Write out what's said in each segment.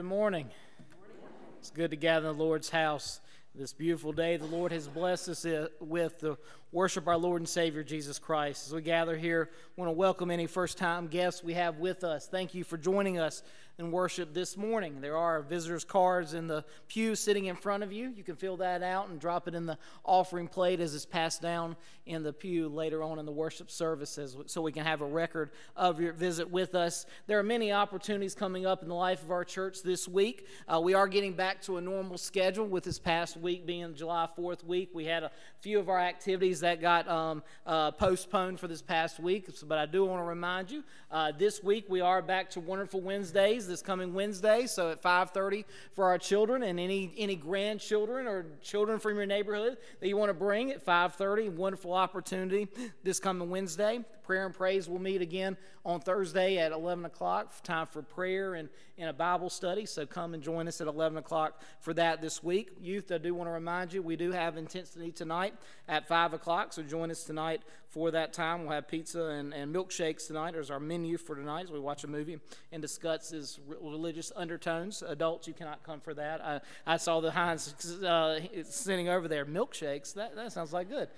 Good morning. It's good to gather in the Lord's house this beautiful day the Lord has blessed us with to worship our Lord and Savior Jesus Christ. As we gather here, I want to welcome any first-time guests we have with us. Thank you for joining us in worship this morning. There are visitors' cards in the pew sitting in front of you. You can fill that out and drop it in the offering plate as it's passed down in the pew later on in the worship services, so we can have a record of your visit with us. There are many opportunities coming up in the life of our church this week. We are getting back to a normal schedule, with this past week being July 4th week. We had a few of our activities that got postponed for this past week, but I do want to remind you, this week we are back to Wonderful Wednesdays this coming Wednesday, so at 5:30 for our children, and any grandchildren or children from your neighborhood that you want to bring at 5:30. Wonderful opportunity this coming Wednesday. Prayer and praise will meet again on Thursday at 11 o'clock. Time for prayer and a Bible study, so come and join us at 11 o'clock for that this week. Youth, I do want to remind you, we do have intensity tonight at 5 o'clock, so join us tonight for that time. We'll have pizza and milkshakes tonight as our menu for tonight as we watch a movie and discuss its religious undertones. Adults, you cannot come for that. I saw the Heinz sitting over there. Milkshakes, that sounds like good.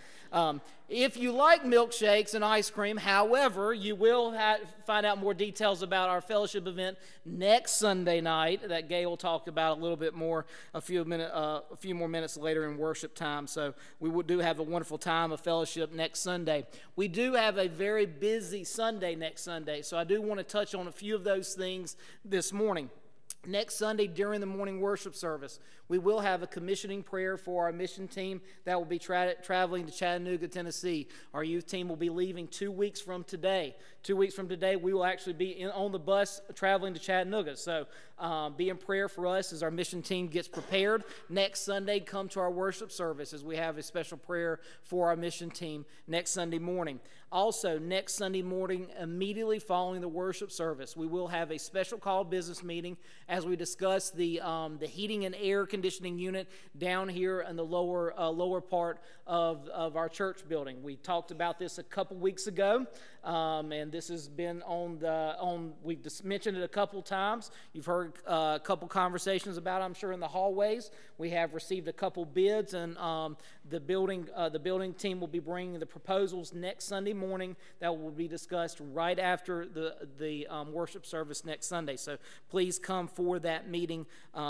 If you like milkshakes and ice cream, however, you will find out more details about our fellowship event next Sunday night that Gay will talk about a little bit more a few more minutes later in worship time. So we do have a wonderful time of fellowship next Sunday. We do have a very busy Sunday next Sunday, so I do want to touch on a few of those things this morning. Next Sunday during the morning worship service, we will have a commissioning prayer for our mission team that will be traveling to Chattanooga, Tennessee. Our youth team will be leaving 2 weeks from today. 2 weeks from today, we will actually be on the bus traveling to Chattanooga. So be in prayer for us as our mission team gets prepared. Next Sunday, come to our worship service as we have a special prayer for our mission team next Sunday morning. Also, next Sunday morning, immediately following the worship service, we will have a special call business meeting as we discuss the heating and air conditioning unit down here in the lower part of our church building. We talked about this a couple weeks ago, and this has been we've just mentioned it a couple times. You've heard a couple conversations about it, I'm sure, in the hallways. We have received a couple bids, and the building team will be bringing the proposals next Sunday morning that will be discussed right after the worship service next Sunday. So please come for that meeting,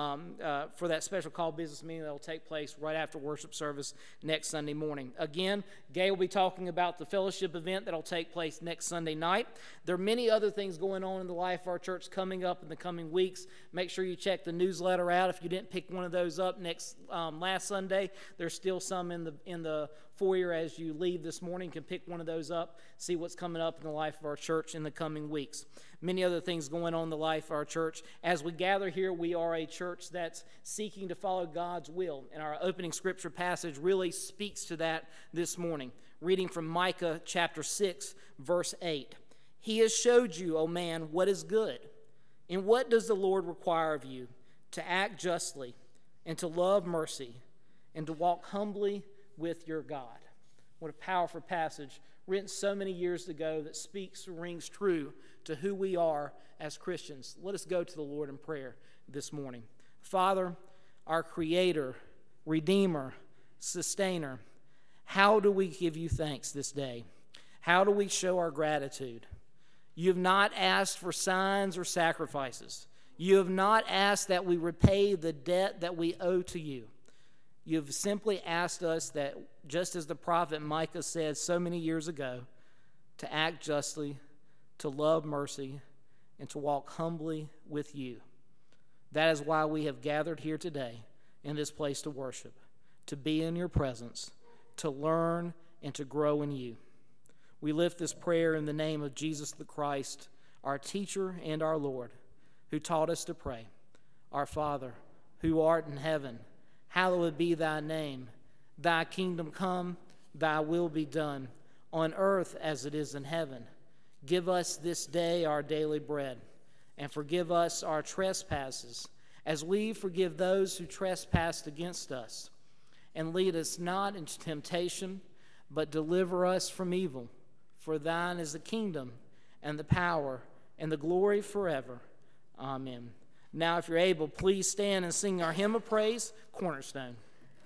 for that special call business meeting that will take place right after worship service next Sunday morning. Again, Gay will be talking about the fellowship event that will take place next Sunday night. There are many other things going on in the life of our church coming up in the coming weeks. Make sure you check the newsletter out. If you didn't pick one of those up last Sunday, there's still some in the foyer as you leave this morning. You can pick one of those up, see what's coming up in the life of our church in the coming weeks. Many other things going on in the life of our church. As we gather here, we are a church that's seeking to follow God's will, and our opening scripture passage really speaks to that this morning. Reading from Micah chapter 6, verse 8. He has showed you, O man, what is good. And what does the Lord require of you? To act justly, and to love mercy, and to walk humbly with your God. What a powerful passage, written so many years ago, that rings true to who we are as Christians. Let us go to the Lord in prayer this morning. Father, our Creator, Redeemer, Sustainer, how do we give you thanks this day? How do we show our gratitude? You have not asked for signs or sacrifices. You have not asked that we repay the debt that we owe to you. You have simply asked us that, just as the prophet Micah said so many years ago, to act justly, to love mercy, and to walk humbly with you. That is why we have gathered here today in this place to worship, to be in your presence, to learn and to grow in you. We lift this prayer in the name of Jesus the Christ, our teacher and our Lord, who taught us to pray. Our Father, who art in heaven, hallowed be thy name. Thy kingdom come, thy will be done, on earth as it is in heaven. Give us this day our daily bread, and forgive us our trespasses, as we forgive those who trespass against us. And lead us not into temptation, but deliver us from evil. For thine is the kingdom, and the power, and the glory forever. Amen. Now, if you're able, please stand and sing our hymn of praise, Cornerstone.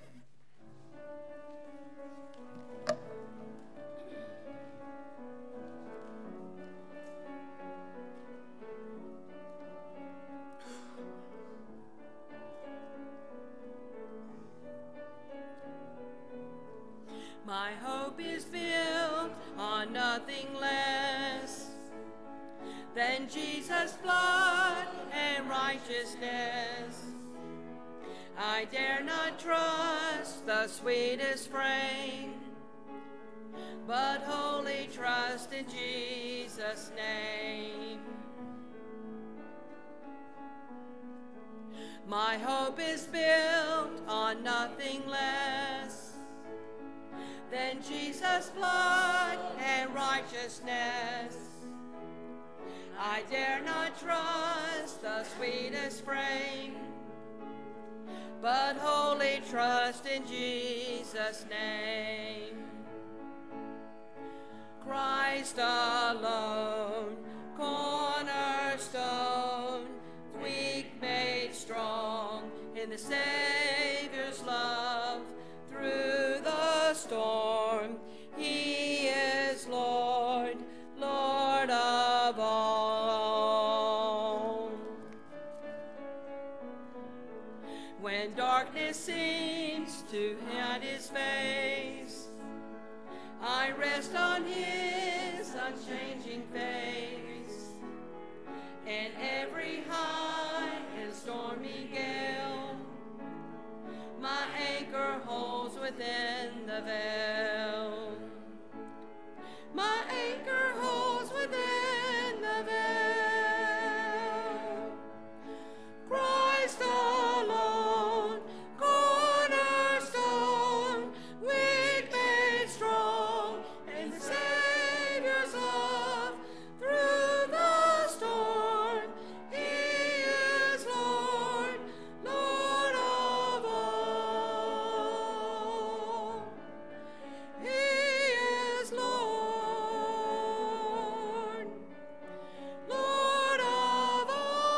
My hope is built on nothing less than Jesus' blood and righteousness. I dare not trust the sweetest frame, but wholly trust in Jesus' name. My hope is built on nothing less than Jesus' blood and righteousness. I dare not trust the sweetest frame, but wholly trust in Jesus' name. Christ alone, cornerstone, weak made strong in the Savior's love. Through the storm, he is Lord, Lord of all. When darkness seems to hide his face, I rest on his unchanging face. In every high and stormy gale, my anchor holds within the veil. My anchor holds within the veil. Christ alone, cornerstone, weak made strong in the Savior's love. Through the storm, he is Lord, Lord of all. He is Lord, Lord of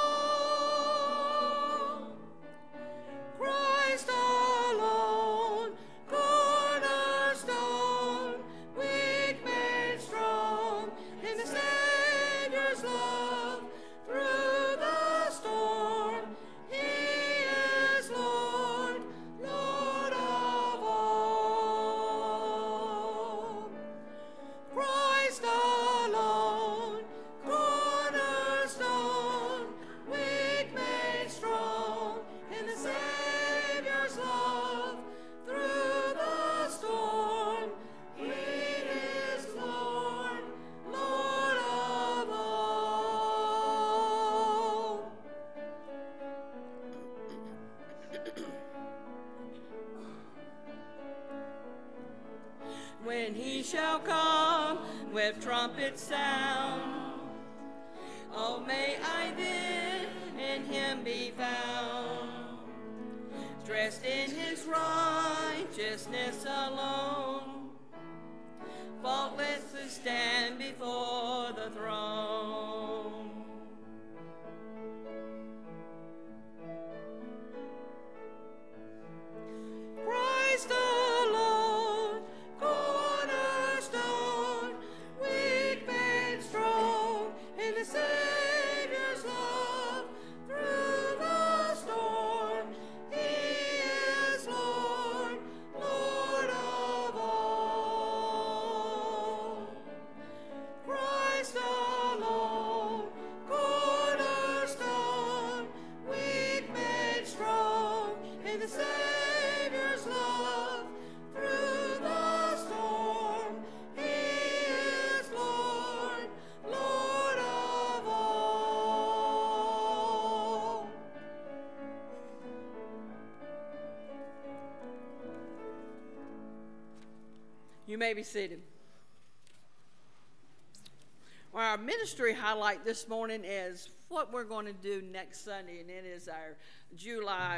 all. Christ alone, cornerstone, weak made strong in the Savior's love. Through the storm, he is Lord, Lord of all. Christ alone, cornerstone, weak made strong in the Savior's love. Through the storm, he is Lord, Lord of all. When he shall come with trumpet sound, oh, may I then in him be found, dressed in his righteousness alone, faultless to stand before the throne. Christ alone, cornerstone, weak made strong in the Savior's love. Through the storm, he is Lord, Lord of all. Christ alone, cornerstone, weak made strong in the Savior's love. Through the storm, he is Lord, Lord of all. You may be seated. Well, our ministry highlight this morning is what we're going to do next Sunday, and it is our July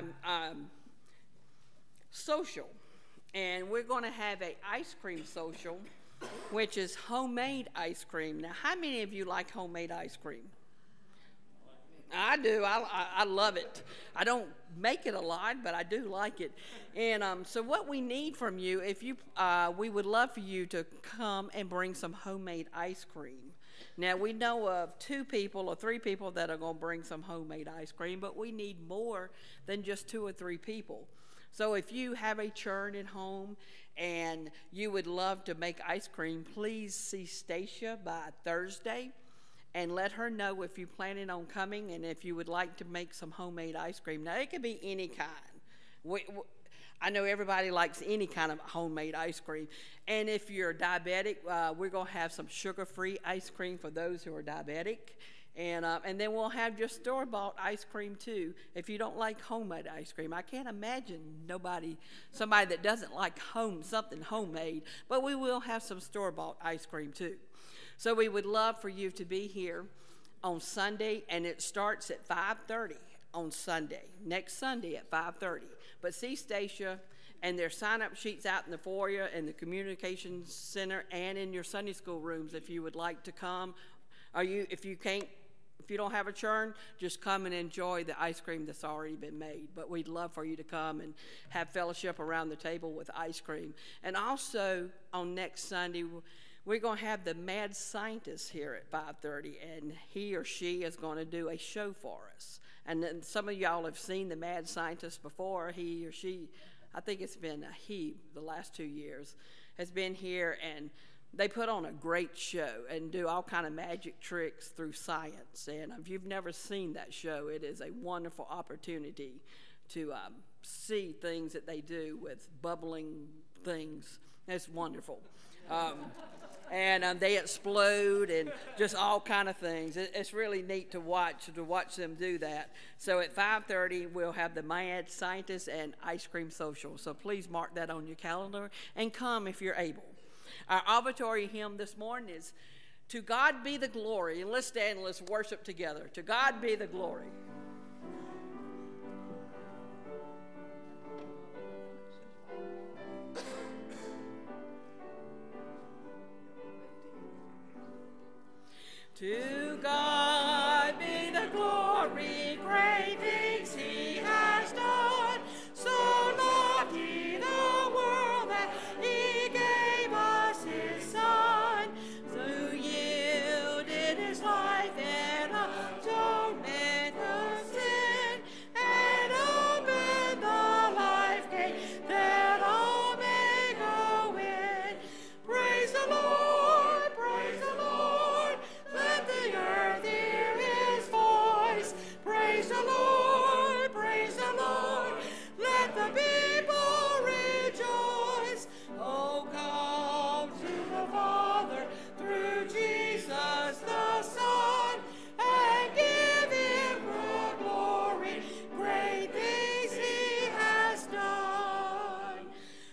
social. And we're going to have an ice cream social, which is homemade ice cream. Now, how many of you like homemade ice cream? I do. I love it. I don't make it a lot, but I do like it. And so what we need from you, we would love for you to come and bring some homemade ice cream. Now, we know of 2 people or 3 people that are going to bring some homemade ice cream, but we need more than just 2 or 3 people. So if you have a churn at home and you would love to make ice cream, please see Stacia by Thursday and let her know if you're planning on coming and if you would like to make some homemade ice cream. Now, it could be any kind. I know everybody likes any kind of homemade ice cream. And if you're diabetic, we're going to have some sugar-free ice cream for those who are diabetic. And then we'll have just store-bought ice cream, too, if you don't like homemade ice cream. I can't imagine somebody that doesn't like something homemade, but we will have some store-bought ice cream, too. So we would love for you to be here on Sunday, and it starts at 5:30 on Sunday, next Sunday at 5:30. But see Stacia, and there's sign-up sheets out in the foyer and the communications center and in your Sunday school rooms if you would like to come. If you don't have a churn, just come and enjoy the ice cream that's already been made. But we'd love for you to come and have fellowship around the table with ice cream. And also on next Sunday, we're going to have the mad scientist here at 5:30, and he or she is going to do a show for us. And then some of y'all have seen the mad scientist before. He or she, I think it's been a he the last 2 years, has been here, and they put on a great show and do all kind of magic tricks through science. And if you've never seen that show, it is a wonderful opportunity to see things that they do with bubbling things. It's wonderful. And they explode and just all kind of things. It's really neat to watch them do that. So at 5:30, we'll have the Mad Scientist and Ice Cream Social. So please mark that on your calendar and come if you're able. Our offertory hymn this morning is "To God Be the Glory." And let's stand and let's worship together. To God be the glory. To God be the glory, great things he has done. So loved he the world that he gave us his Son, who yielded his life in atonement of sin, and opened the life gate that all may go in. Praise the Lord, praise the Lord. Let the earth hear his voice. Praise the Lord, praise the Lord. Let the people rejoice. Oh, come to the Father through Jesus the Son, and give him the glory. Great things he has done.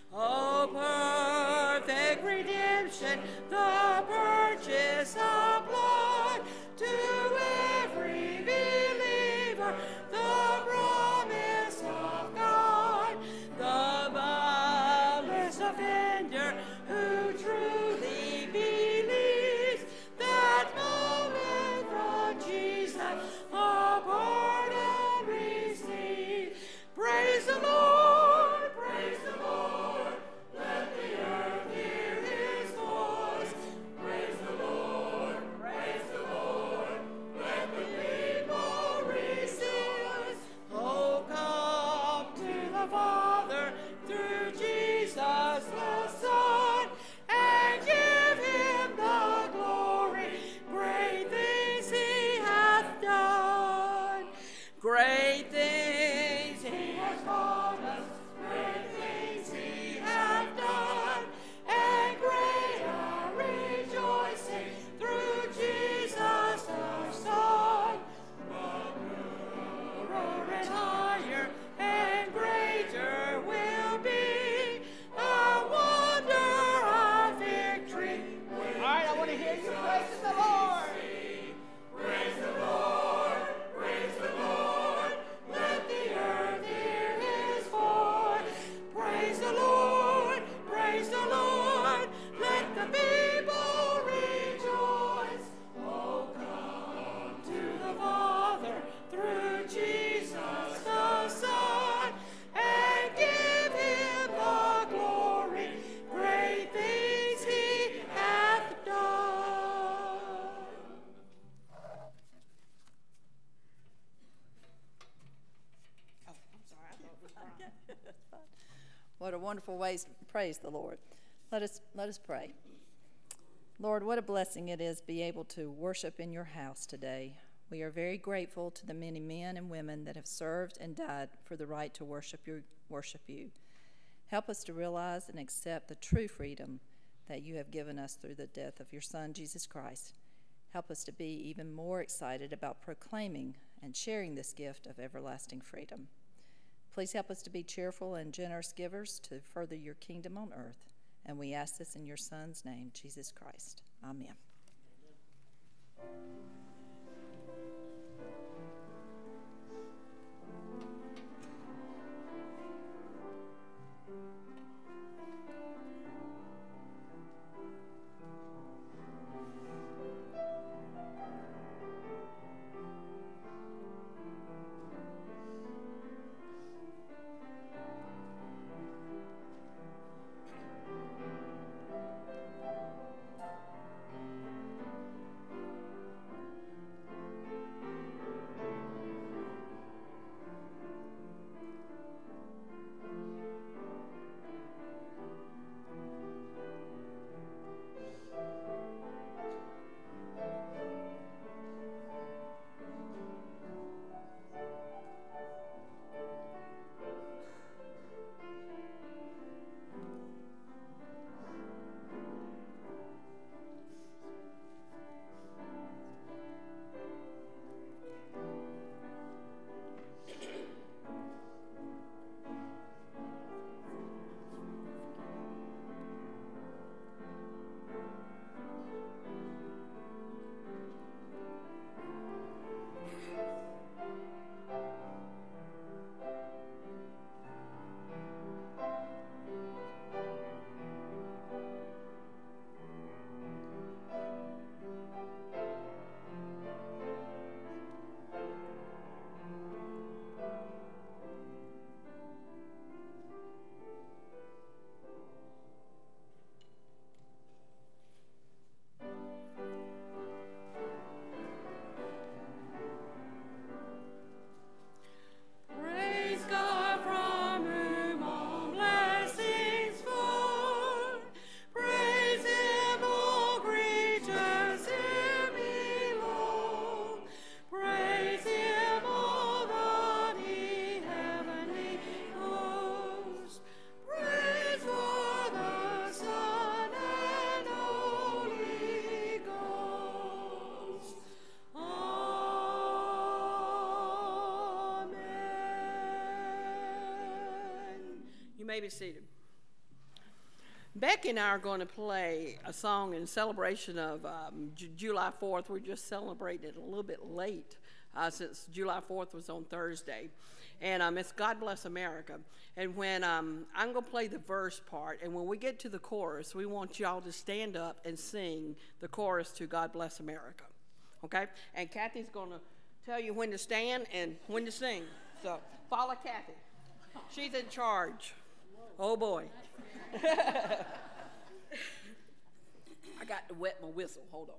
Oh, perfect redemption, the purchase of blood, to every believer, the promise of God, the vilest offender who truly believes that moment from Jesus a pardon receives. Praise the Lord, praise the Lord. Let the earth hear his voice. Praise the Lord, praise the Lord. Let the people rejoice. Oh, come to the Father through Jesus the Son, and give him the glory. Great things he hath done. Great things he has taught us. Great things he hath done. And great are rejoicing through Jesus the Son. But nearer and higher and greater will be our wonder of victory. All right, I want to hear you praise the Lord. Praise the Lord, praise the Lord. Let the earth hear his voice. Praise the Lord, praise the Lord. Let the people rejoice. Oh, come to the Father through wonderful ways to praise the Lord. Let us pray. Lord, what a blessing it is to be able to worship in your house today. We are very grateful to the many men and women that have served and died for the right to worship you. Help us to realize and accept the true freedom that you have given us through the death of your Son, Jesus Christ. Help us to be even more excited about proclaiming and sharing this gift of everlasting freedom. Please help us to be cheerful and generous givers to further your kingdom on earth. And we ask this in your Son's name, Jesus Christ. Amen. May be seated. Becky and I are going to play a song in celebration of July 4th. We're just celebrating it a little bit late since July 4th was on Thursday. And it's God Bless America. And when I'm going to play the verse part, and when we get to the chorus, we want y'all to stand up and sing the chorus to God Bless America. Okay? And Kathy's going to tell you when to stand and when to sing. So follow Kathy. She's in charge. Oh, boy. I got to wet my whistle. Hold on.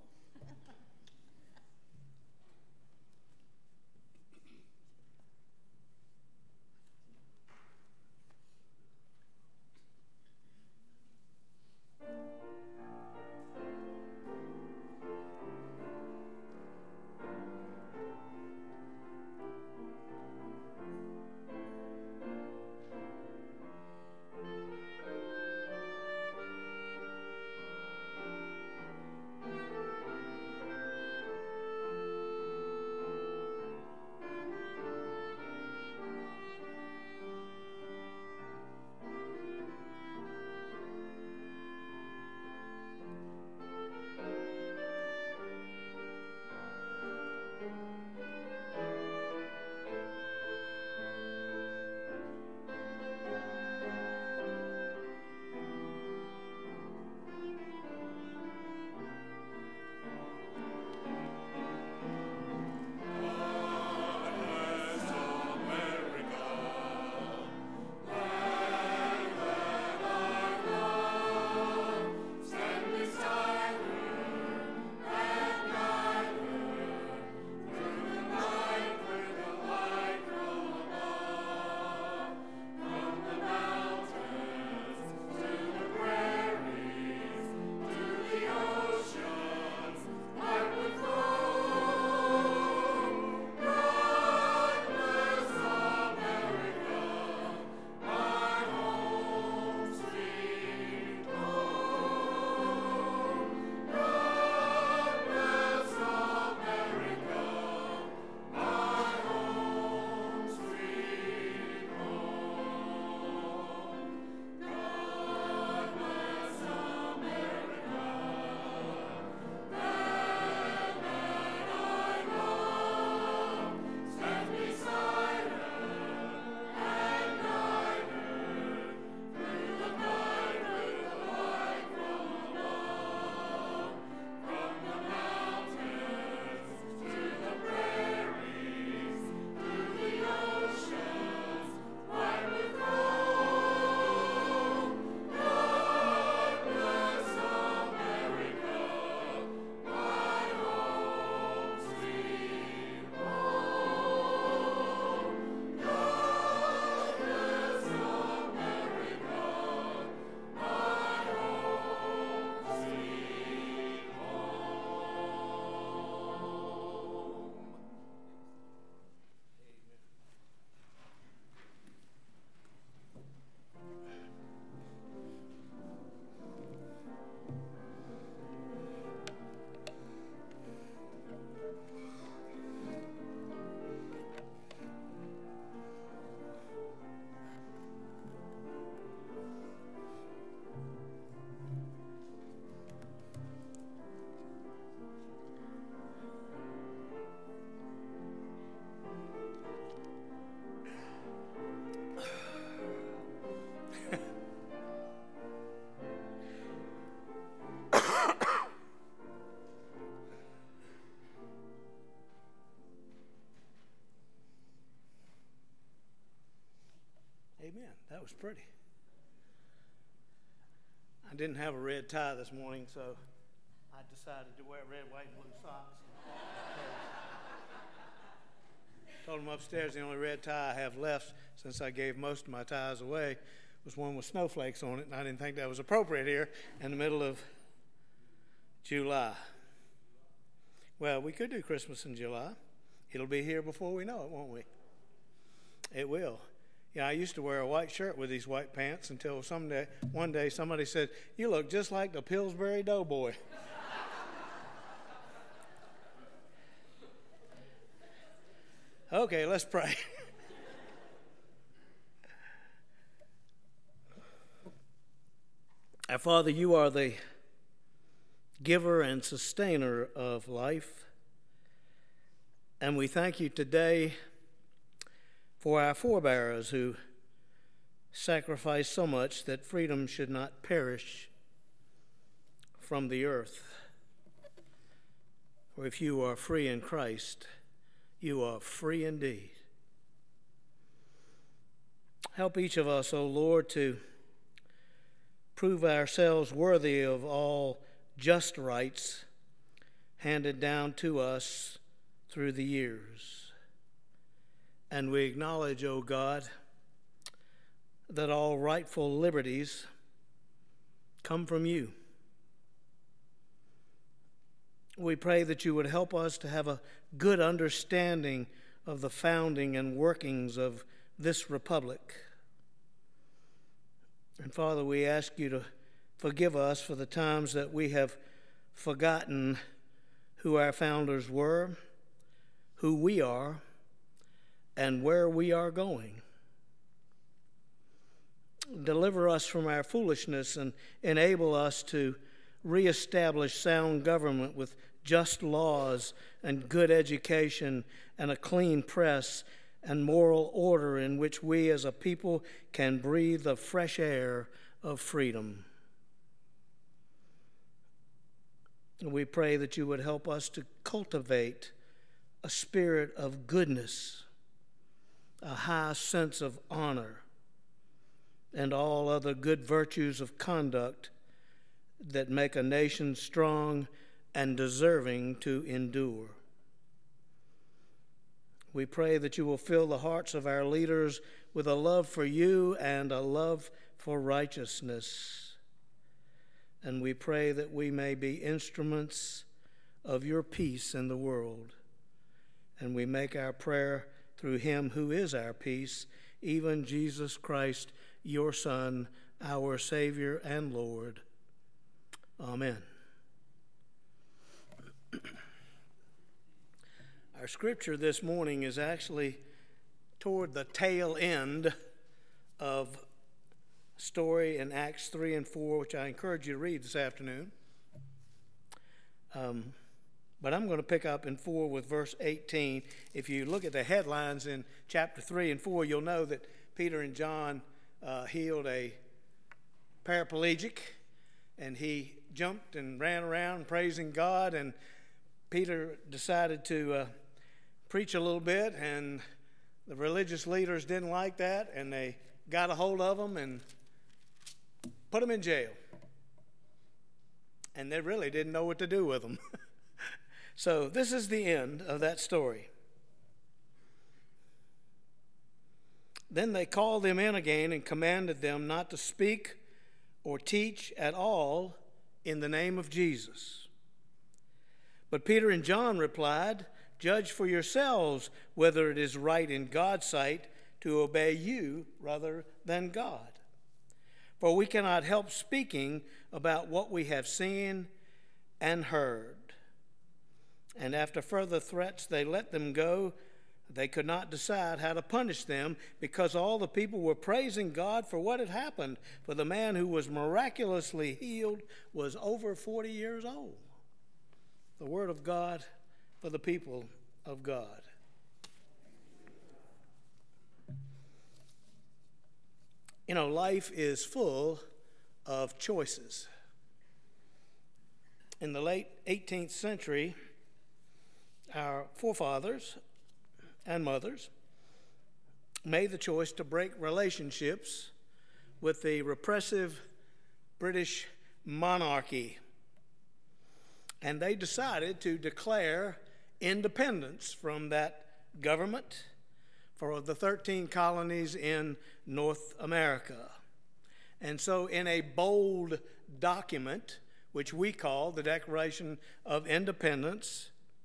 That's pretty. I didn't have a red tie this morning, so I decided to wear red, white, and blue socks. Told them upstairs the only red tie I have left, since I gave most of my ties away, was one with snowflakes on it, and I didn't think that was appropriate here in the middle of July. Well, we could do Christmas in July. It'll be here before we know it, won't we? It will. Yeah, I used to wear a white shirt with these white pants until one day somebody said, "You look just like the Pillsbury Doughboy." Okay, let's pray. Our Father, you are the giver and sustainer of life, and we thank you today for our forebears who sacrificed so much that freedom should not perish from the earth. For if you are free in Christ, you are free indeed. Help each of us, O Lord, to prove ourselves worthy of all just rights handed down to us through the years. And we acknowledge, O God, that all rightful liberties come from you. We pray that you would help us to have a good understanding of the founding and workings of this republic. And Father, we ask you to forgive us for the times that we have forgotten who our founders were, who we are, and where we are going. Deliver us from our foolishness and enable us to reestablish sound government with just laws and good education and a clean press and moral order in which we as a people can breathe the fresh air of freedom. We pray that you would help us to cultivate a spirit of goodness, a high sense of honor, and all other good virtues of conduct that make a nation strong and deserving to endure. We pray that you will fill the hearts of our leaders with a love for you and a love for righteousness. And we pray that we may be instruments of your peace in the world. And we make our prayer through him who is our peace, even Jesus Christ, your Son, our Savior and Lord. Amen. Our scripture this morning is actually toward the tail end of a story in Acts 3 and 4, which I encourage you to read this afternoon. But I'm going to pick up in 4 with verse 18. If you look at the headlines in chapter 3 and 4, you'll know that Peter and John healed a paraplegic, and he jumped and ran around praising God, and Peter decided to preach a little bit, and the religious leaders didn't like that, and they got a hold of him and put him in jail. And they really didn't know what to do with him. So this is the end of that story. Then they called them in again and commanded them not to speak or teach at all in the name of Jesus. But Peter and John replied, "Judge for yourselves whether it is right in God's sight to obey you rather than God. For we cannot help speaking about what we have seen and heard." And after further threats, they let them go. They could not decide how to punish them because all the people were praising God for what had happened. For the man who was miraculously healed was over 40 years old. The word of God for the people of God. You know, life is full of choices. In the late 18th century, our forefathers and mothers made the choice to break relationships with the repressive British monarchy. And they decided to declare independence from that government for the 13 colonies in North America. And so in a bold document, which we call the Declaration of Independence,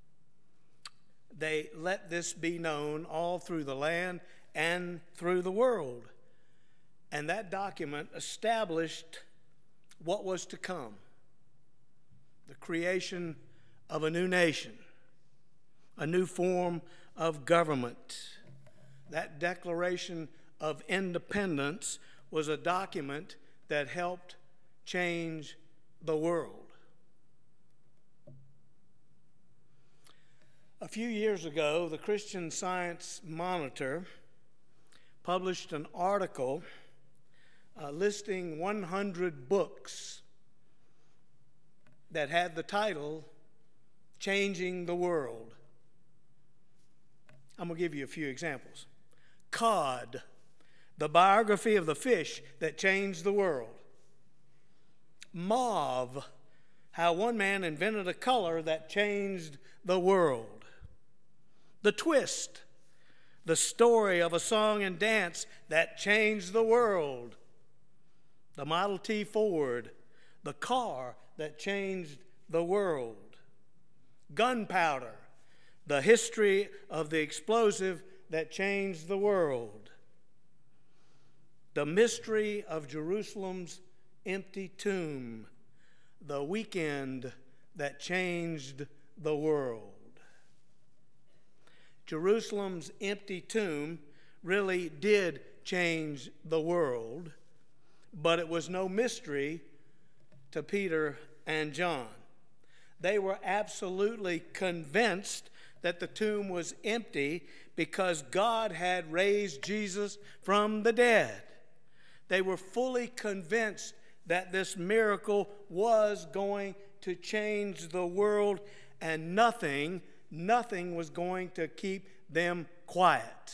they let this be known all through the land and through the world. And that document established what was to come: the creation of a new nation, a new form of government. That Declaration of Independence was a document that helped change the world. A few years ago, the Christian Science Monitor published an article listing 100 books that had the title, Changing the World. I'm going to give you a few examples. Cod, the biography of the fish that changed the world. Mauve, how one man invented a color that changed the world. The Twist, the story of a song and dance that changed the world. The Model T Ford, the car that changed the world. Gunpowder, the history of the explosive that changed the world. The mystery of Jerusalem's empty tomb, the weekend that changed the world. Jerusalem's empty tomb really did change the world, but it was no mystery to Peter and John. They were absolutely convinced that the tomb was empty because God had raised Jesus from the dead. They were fully convinced that this miracle was going to change the world, and nothing was going to keep them quiet.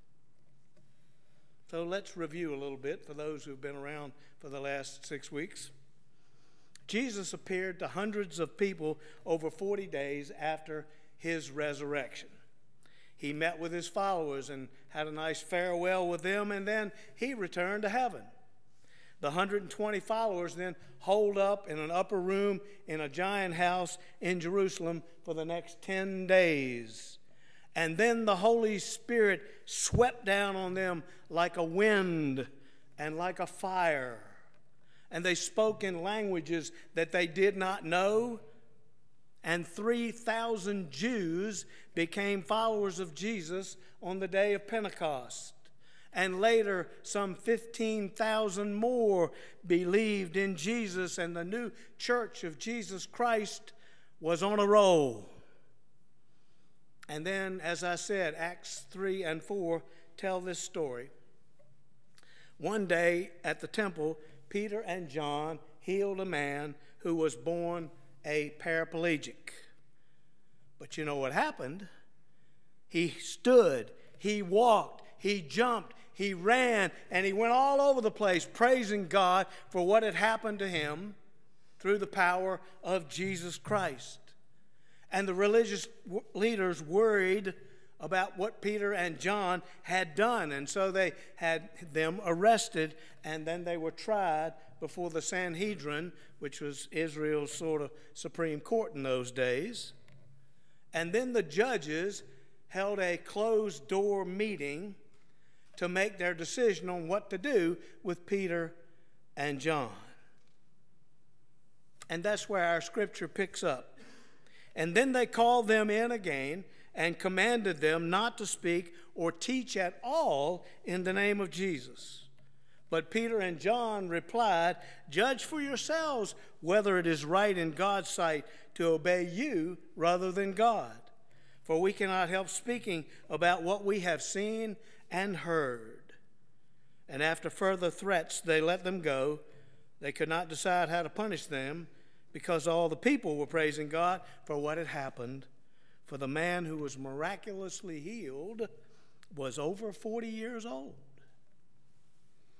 So let's review a little bit for those who've been around for the last 6 weeks. Jesus appeared to hundreds of people over 40 days after his resurrection. He met with his followers and had a nice farewell with them, and then he returned to heaven. The 120 followers then holed up in an upper room in a giant house in Jerusalem for the next 10 days. And then the Holy Spirit swept down on them like a wind and like a fire. And they spoke in languages that they did not know. And 3,000 Jews became followers of Jesus on the day of Pentecost. And later, some 15,000 more believed in Jesus, and the new church of Jesus Christ was on a roll. And then, as I said, Acts 3 and 4 tell this story. One day at the temple, Peter and John healed a man who was born a paraplegic. But you know what happened? He stood, he walked, he jumped, he ran, and he went all over the place praising God for what had happened to him through the power of Jesus Christ. And the religious leaders worried about what Peter and John had done, and so they had them arrested, and then they were tried before the Sanhedrin, which was Israel's sort of supreme court in those days. And then the judges held a closed-door meeting to make their decision on what to do with Peter and John. And that's where our scripture picks up. And then they called them in again and commanded them not to speak or teach at all in the name of Jesus. But Peter and John replied, "Judge for yourselves whether it is right in God's sight to obey you rather than God. For we cannot help speaking about what we have seen and heard." And after further threats, they let them go. They could not decide how to punish them because all the people were praising God for what had happened. For the man who was miraculously healed was over 40 years old.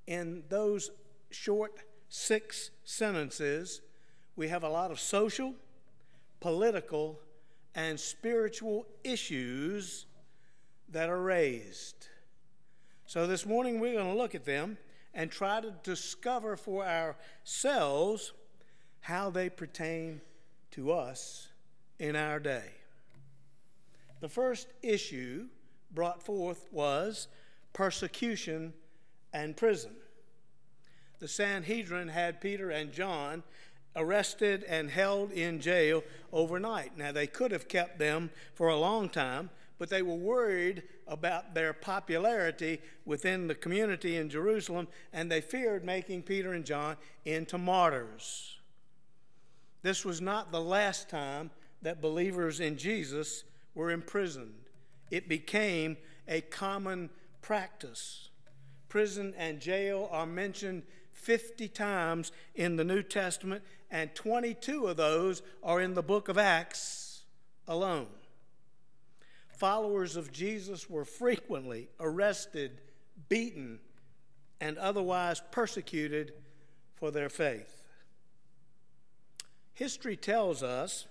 in those short 6 sentences, we have a lot of social, political, and spiritual issues that are raised. So this morning we're going to look at them and try to discover for ourselves how they pertain to us in our day. The first issue brought forth was persecution and prison. The Sanhedrin had Peter and John arrested and held in jail overnight. Now, they could have kept them for a long time, but they were worried about their popularity within the community in Jerusalem, and they feared making Peter and John into martyrs. This was not the last time that believers in Jesus were imprisoned. It became a common practice. Prison and jail are mentioned 50 times in the New Testament, and 22 of those are in the book of Acts alone. Followers of Jesus were frequently arrested, beaten, and otherwise persecuted for their faith. History tells us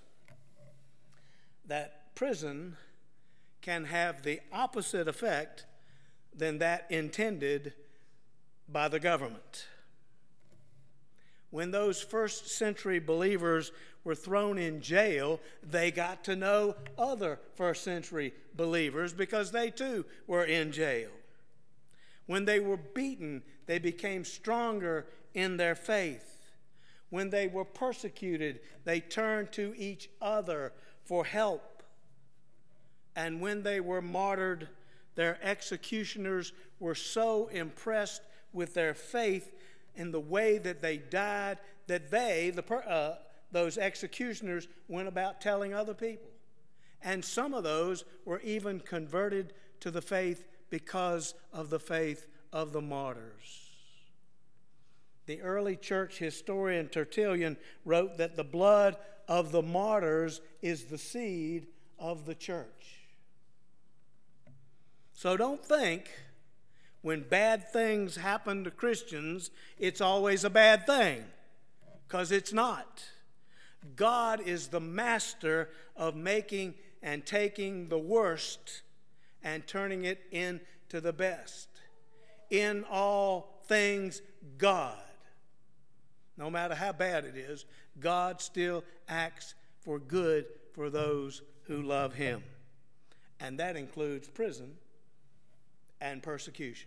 that prison can have the opposite effect than that intended by the government. When those first century believers were thrown in jail, they got to know other first century believers because they too were in jail. When they were beaten, they became stronger in their faith. When they were persecuted, they turned to each other for help. And when they were martyred, their executioners were so impressed with their faith in the way that they died that those executioners went about telling other people. And some of those were even converted to the faith because of the faith of the martyrs. The early church historian Tertullian wrote that the blood of the martyrs is the seed of the church. So don't think when bad things happen to Christians, it's always a bad thing, because it's not. God is the master of making and taking the worst and turning it into the best. In all things, God. No matter how bad it is, God still acts for good for those who love Him. And that includes prison and persecution.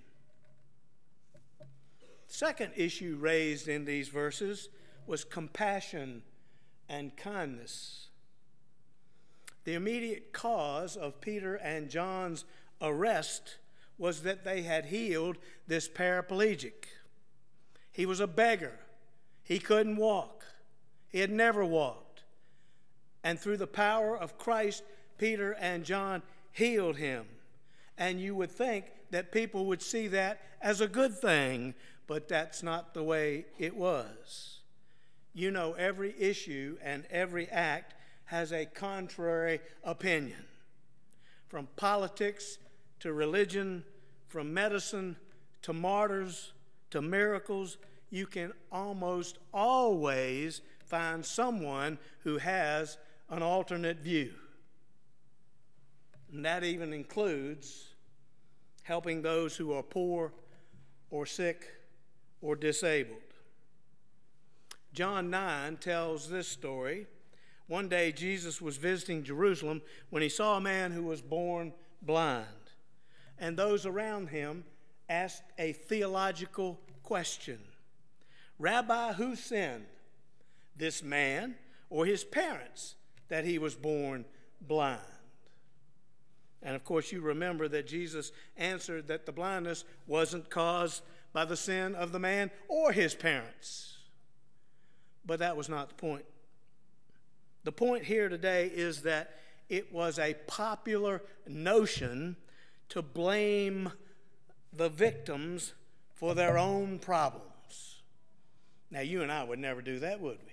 Second issue raised in these verses was compassion and kindness. The immediate cause of Peter and John's arrest was that they had healed this paraplegic. He was a beggar. He couldn't walk. He had never walked. And through the power of Christ, Peter and John healed him. And you would think that people would see that as a good thing, but that's not the way it was. You know, every issue and every act has a contrary opinion. From politics to religion, from medicine to martyrs to miracles, you can almost always find someone who has an alternate view. And that even includes helping those who are poor or sick or disabled. John 9 tells this story. One day Jesus was visiting Jerusalem when he saw a man who was born blind. And those around him asked a theological question. Rabbi, who sinned, this man or his parents, that he was born blind? And of course, you remember that Jesus answered that the blindness wasn't caused by the sin of the man or his parents. But that was not the point. The point here today is that it was a popular notion to blame the victims for their own problems. Now, you and I would never do that, would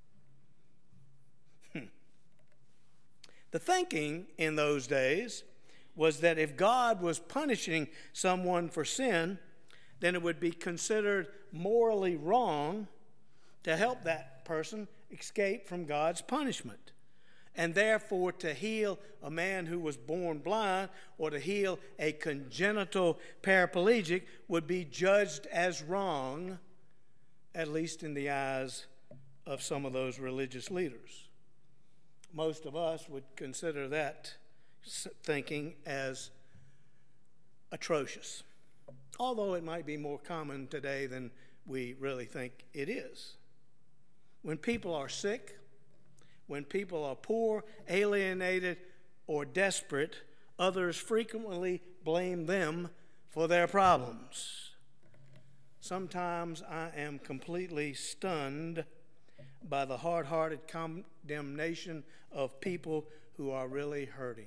we? The thinking in those days was that if God was punishing someone for sin, then it would be considered morally wrong to help that person escape from God's punishment. And therefore, to heal a man who was born blind or to heal a congenital paraplegic would be judged as wrong, at least in the eyes of some of those religious leaders. Most of us would consider that thinking as atrocious, although it might be more common today than we really think it is. When people are sick, when people are poor, alienated, or desperate, others frequently blame them for their problems. Sometimes I am completely stunned by the hard-hearted condemnation of people who are really hurting.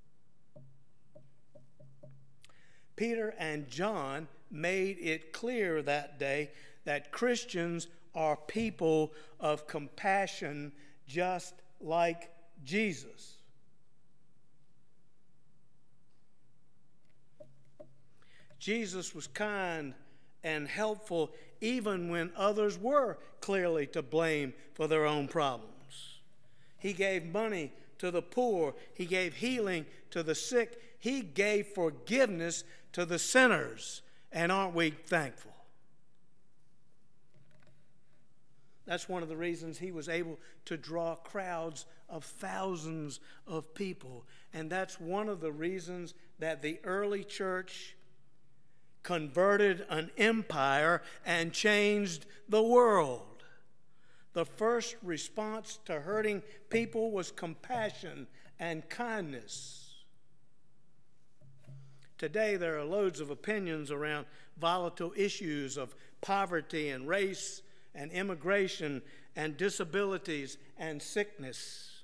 Peter and John made it clear that day that Christians are people of compassion just like Jesus. Jesus was kind and helpful even when others were clearly to blame for their own problems. He gave money to the poor. He gave healing to the sick. He gave forgiveness to the sinners. And aren't we thankful? That's one of the reasons he was able to draw crowds of thousands of people. And that's one of the reasons that the early church converted an empire and changed the world. The first response to hurting people was compassion and kindness. Today there are loads of opinions around volatile issues of poverty and race and immigration and disabilities and sickness.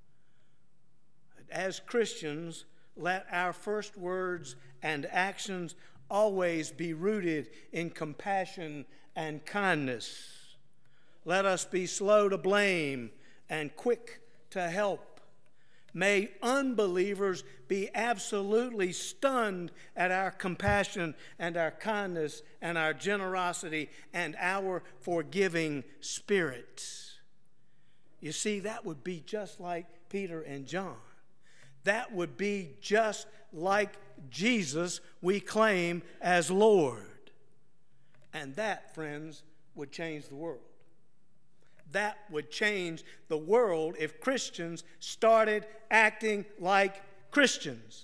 As Christians, let our first words and actions always be rooted in compassion and kindness. Let us be slow to blame and quick to help. May unbelievers be absolutely stunned at our compassion and our kindness and our generosity and our forgiving spirit. You see, that would be just like Peter and John. That would be just like Jesus we claim as Lord. And that, friends, would change the world. That would change the world if Christians started acting like Christians.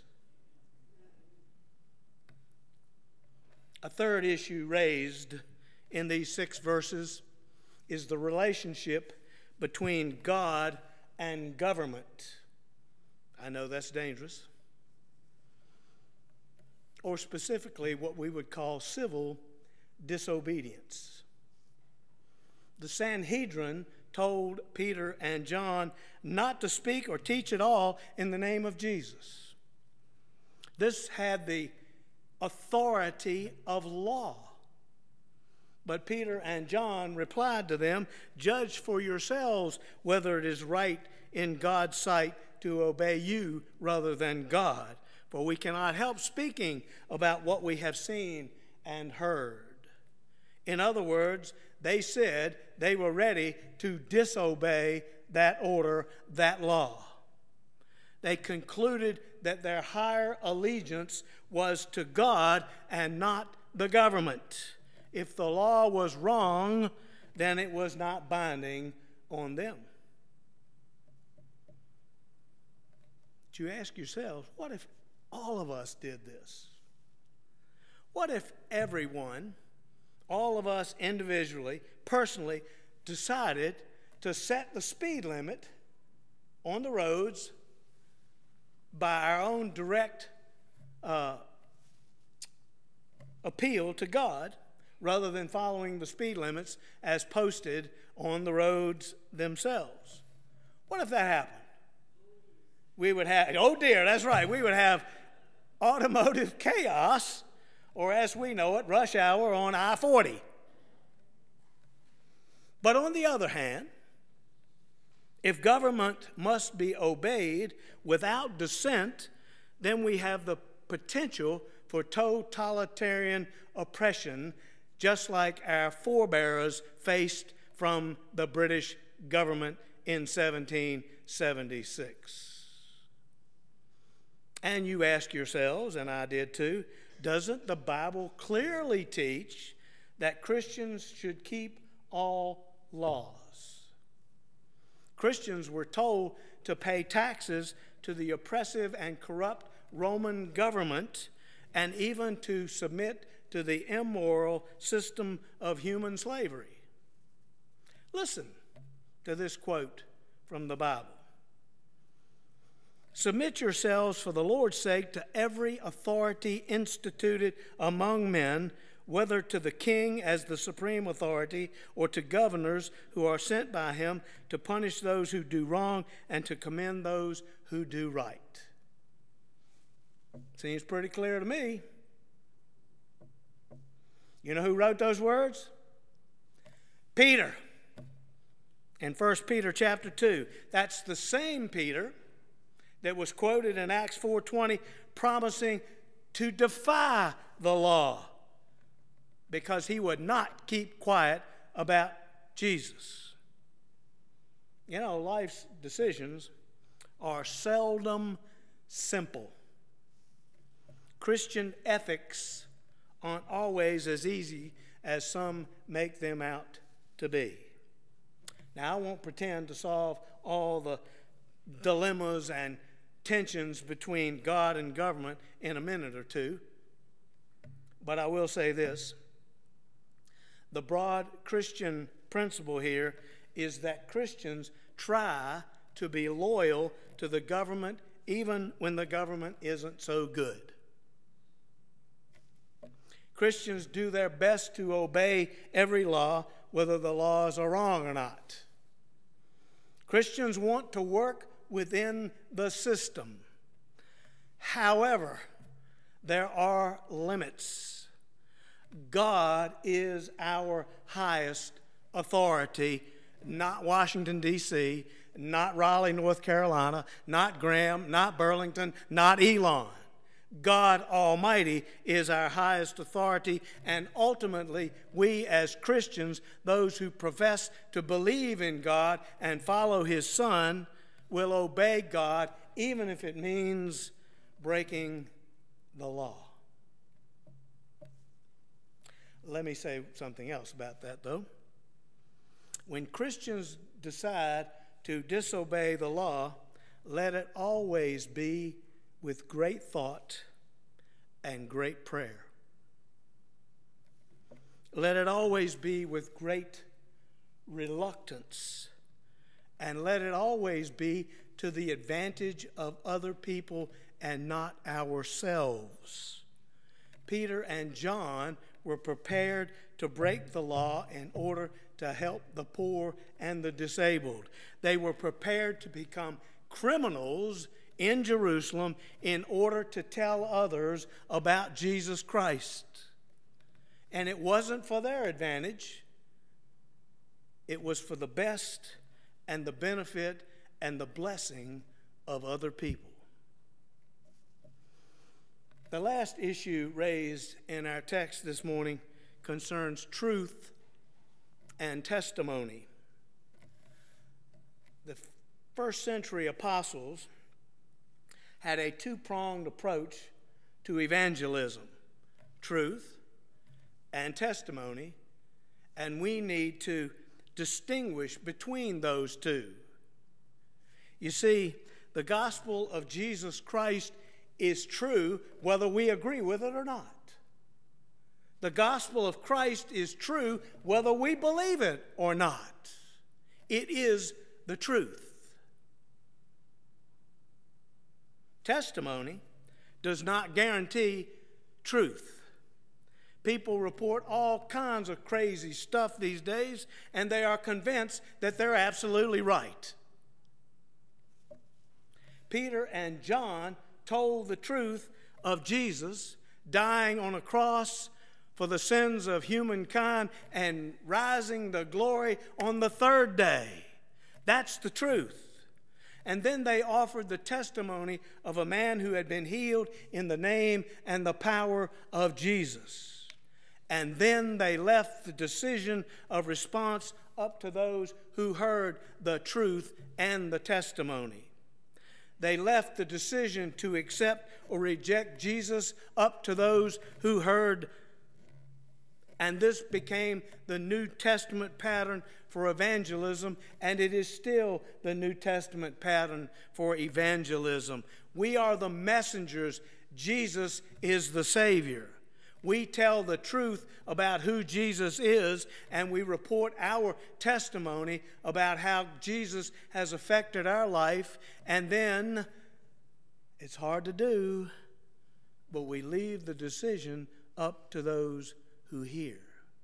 A third issue raised in these 6 verses is the relationship between God and government. I know that's dangerous. Or specifically what we would call civil disobedience. The Sanhedrin told Peter and John not to speak or teach at all in the name of Jesus. This had the authority of law. But Peter and John replied to them, "Judge for yourselves whether it is right in God's sight to obey you rather than God. For we cannot help speaking about what we have seen and heard." In other words, they said they were ready to disobey that order, that law. They concluded that their higher allegiance was to God and not the government. If the law was wrong, then it was not binding on them. But you ask yourselves, what if all of us did this? What if everyone, all of us individually, personally, decided to set the speed limit on the roads by our own direct appeal to God rather than following the speed limits as posted on the roads themselves? What if that happened? We would have, oh dear, that's right, we would have automotive chaos, or as we know it, rush hour on I-40. But on the other hand, if government must be obeyed without dissent, then we have the potential for totalitarian oppression, just like our forebears faced from the British government in 1776. And you ask yourselves, and I did too, doesn't the Bible clearly teach that Christians should keep all laws? Christians were told to pay taxes to the oppressive and corrupt Roman government, and even to submit to the immoral system of human slavery. Listen to this quote from the Bible. Submit yourselves for the Lord's sake to every authority instituted among men, whether to the king as the supreme authority, or to governors who are sent by him to punish those who do wrong and to commend those who do right. Seems pretty clear to me. You know who wrote those words? Peter. In 1 Peter chapter 2. That's the same Peter that was quoted in Acts 4:20, promising to defy the law because he would not keep quiet about Jesus. You know, life's decisions are seldom simple. Christian ethics aren't always as easy as some make them out to be. Now, I won't pretend to solve all the dilemmas and tensions between God and government in a minute or two, but I will say this. The broad Christian principle here is that Christians try to be loyal to the government even when the government isn't so good. Christians do their best to obey every law, whether the laws are wrong or not. Christians want to work within the system. However, there are limits. God is our highest authority, not Washington, D.C., not Raleigh, North Carolina, not Graham, not Burlington, not Elon. God Almighty is our highest authority, and ultimately we as Christians, those who profess to believe in God and follow His Son, will obey God even if it means breaking the law. Let me say something else about that, though. When Christians decide to disobey the law, let it always be with great thought and great prayer. Let it always be with great reluctance, and let it always be to the advantage of other people and not ourselves. Peter and John were prepared to break the law in order to help the poor and the disabled. They were prepared to become criminals in Jerusalem in order to tell others about Jesus Christ. And it wasn't for their advantage. It was for the best and the benefit and the blessing of other people. The last issue raised in our text this morning concerns truth and testimony. The first century apostles had a two-pronged approach to evangelism, truth and testimony, and we need to distinguish between those two. You see, the gospel of Jesus Christ is true whether we agree with it or not. The gospel of Christ is true whether we believe it or not. It is the truth. Testimony does not guarantee truth. People report all kinds of crazy stuff these days, and they are convinced that they're absolutely right. Peter and John told the truth of Jesus dying on a cross for the sins of humankind and rising to glory on the third day. That's the truth. And then they offered the testimony of a man who had been healed in the name and the power of Jesus. And then they left the decision of response up to those who heard the truth and the testimony. They left the decision to accept or reject Jesus up to those who heard. And this became the New Testament pattern for evangelism, and it is still the New Testament pattern for evangelism. We are the messengers. Jesus is the Savior. We tell the truth about who Jesus is, and we report our testimony about how Jesus has affected our life. And then, it's hard to do, but we leave the decision up to those who hear.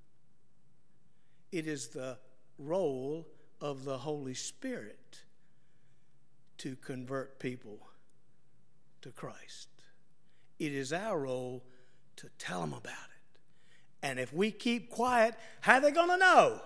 It is the role of the Holy Spirit to convert people to Christ. It is our role to tell them about it. And if we keep quiet, how are they going to know?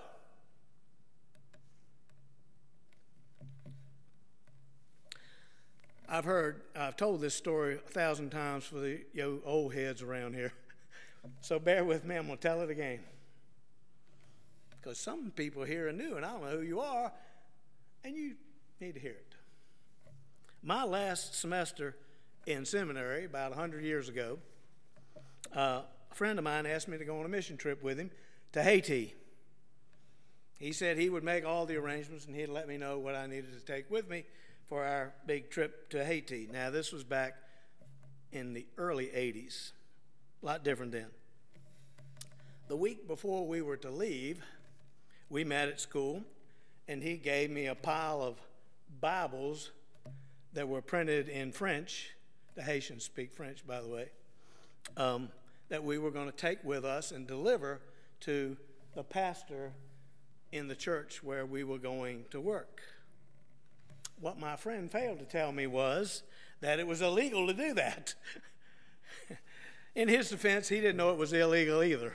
I've told this story 1,000 times for the old heads around here. So bear with me, I'm going to tell it again. Because some people here are new, and I don't know who you are, and you need to hear it. My last semester in seminary, about 100 years ago, a friend of mine asked me to go on a mission trip with him to Haiti. He said he would make all the arrangements, and he'd let me know what I needed to take with me for our big trip to Haiti. Now, this was back in the early 80s. A lot different then. The week before we were to leave, we met at school, and he gave me a pile of Bibles that were printed in French. The Haitians speak French, by the way, that we were going to take with us and deliver to the pastor in the church where we were going to work. What my friend failed to tell me was that it was illegal to do that. In his defense, he didn't know it was illegal either.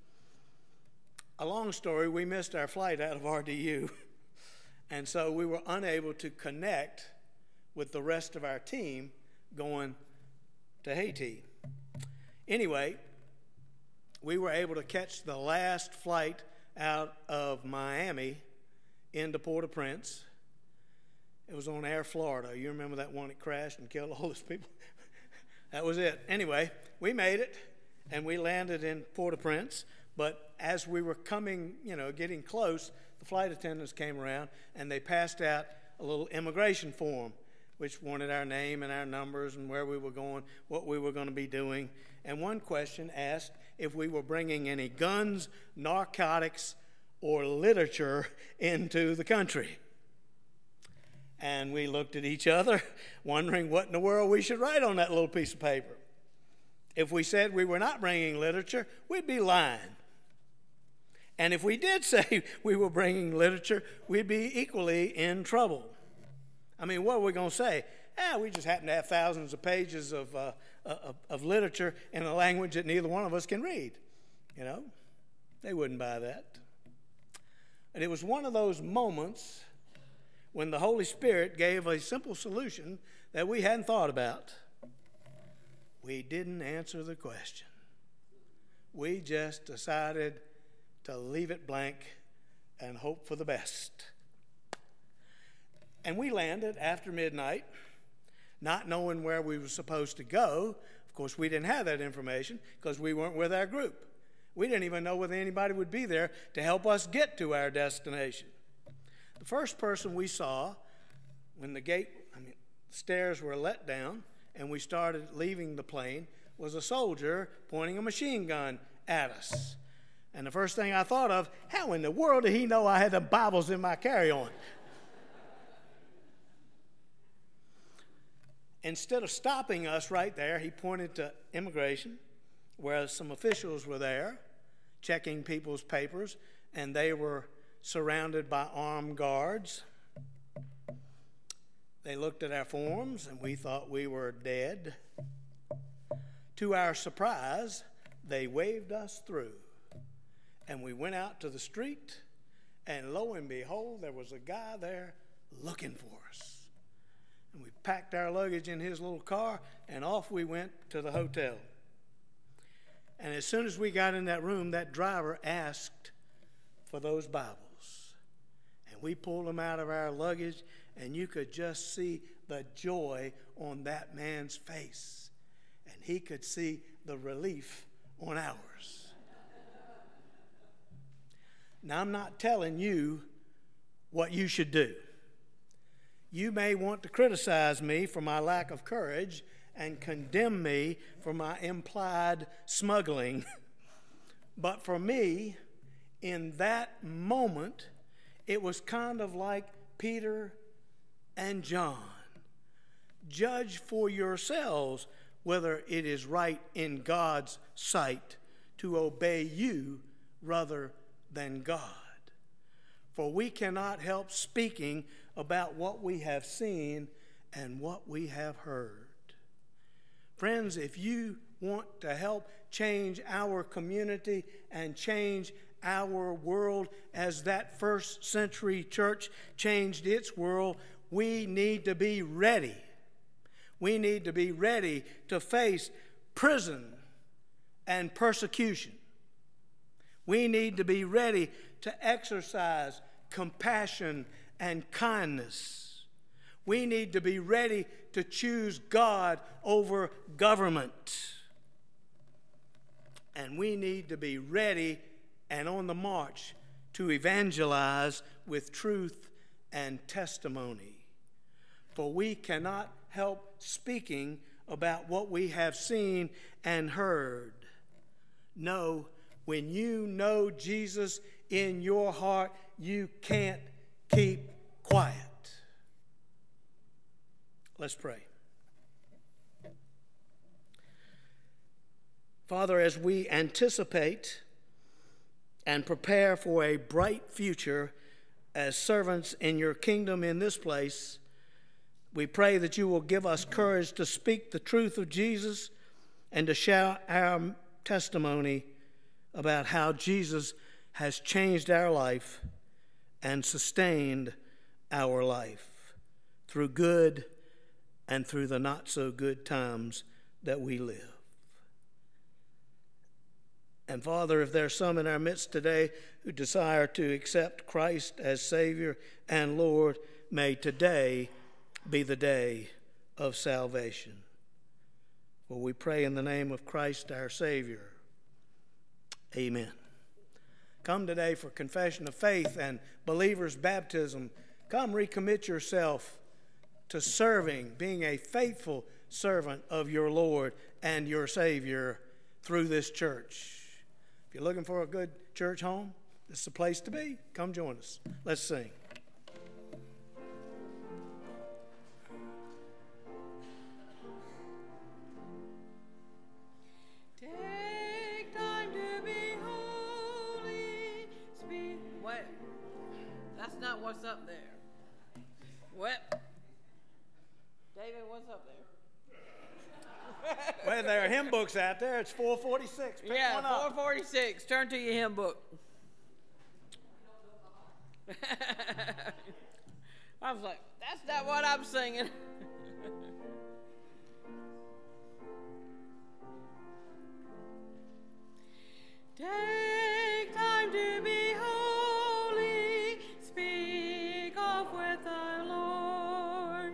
A long story, we missed our flight out of RDU, and so we were unable to connect with the rest of our team going to Haiti. Anyway, we were able to catch the last flight out of Miami into Port-au-Prince. It was on Air Florida. You remember that one that crashed and killed all those people? That was it. Anyway, we made it, and we landed in Port-au-Prince. But as we were coming, getting close, the flight attendants came around, and they passed out a little immigration form, which wanted our name and our numbers and where we were going, what we were going to be doing. And one question asked if we were bringing any guns, narcotics, or literature into the country. And we looked at each other, wondering what in the world we should write on that little piece of paper. If we said we were not bringing literature, we'd be lying. And if we did say we were bringing literature, we'd be equally in trouble. I mean, what are we going to say? We just happen to have thousands of pages of literature in a language that neither one of us can read. They wouldn't buy that. And it was one of those moments when the Holy Spirit gave a simple solution that we hadn't thought about. We didn't answer the question. We just decided to leave it blank and hope for the best. And we landed after midnight, not knowing where we were supposed to go. Of course, we didn't have that information because we weren't with our group. We didn't even know whether anybody would be there to help us get to our destination. The first person we saw when the stairs were let down and we started leaving the plane was a soldier pointing a machine gun at us. And the first thing I thought of, how in the world did he know I had the Bibles in my carry-on? Instead of stopping us right there, he pointed to immigration, where some officials were there checking people's papers, and they were surrounded by armed guards. They looked at our forms, and we thought we were dead. To our surprise, they waved us through, and we went out to the street, and lo and behold, there was a guy there looking for us. And we packed our luggage in his little car, and off we went to the hotel. And as soon as we got in that room, that driver asked for those Bibles. And we pulled them out of our luggage, and you could just see the joy on that man's face. And he could see the relief on ours. Now, I'm not telling you what you should do. You may want to criticize me for my lack of courage and condemn me for my implied smuggling. But for me, in that moment, it was kind of like Peter and John. Judge for yourselves whether it is right in God's sight to obey you rather than God. For we cannot help speaking about what we have seen and what we have heard. Friends, if you want to help change our community and change our world as that first century church changed its world, we need to be ready. We need to be ready to face prison and persecution. We need to be ready to exercise compassion and kindness. We need to be ready to choose God over government. And we need to be ready and on the march to evangelize with truth and testimony. For we cannot help speaking about what we have seen and heard. No, when you know Jesus in your heart, you can't keep quiet. Let's pray. Father, as we anticipate and prepare for a bright future as servants in your kingdom in this place, we pray that you will give us courage to speak the truth of Jesus and to share our testimony about how Jesus has changed our life and sustained our life through good and through the not-so-good times that we live. And Father, if there's some in our midst today who desire to accept Christ as Savior and Lord, may today be the day of salvation. For we pray in the name of Christ our Savior. Amen. Come today for confession of faith and believer's baptism. Come recommit yourself to serving, being a faithful servant of your Lord and your Savior through this church. If you're looking for a good church home, this is the place to be. Come join us. Let's sing. Take time to be holy. Wait, that's not what's up there. What? David, what's up there? Well, there are hymn books out there. It's 446. Pick one up. 446. Turn to your hymn book. I was like, that's not what I'm singing. Take time to be holy. Speak off with the Lord.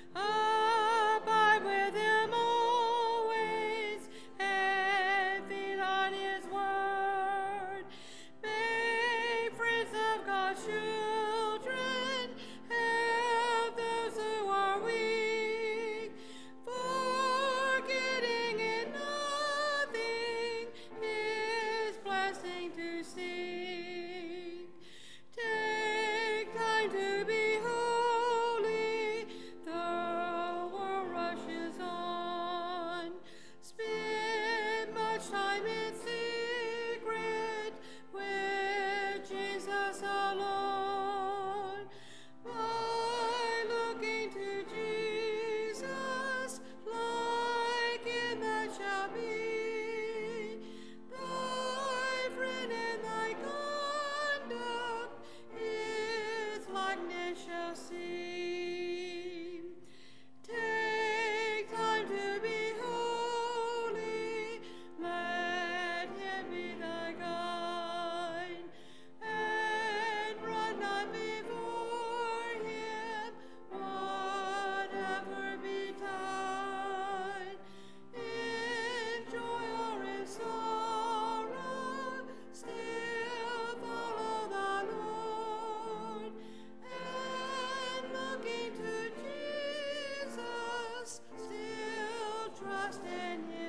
Abide with him always and feed on his word. Make friends of God's children. Help those who are weak. Forgetting in nothing his blessing to seek. Take time to be holy. The world rushes on. Spend much time in secret with Jesus alone. By looking to Jesus, like him that shall be thy friend, and thy conduct his likeness shall see. looking to Jesus, still trusting Him.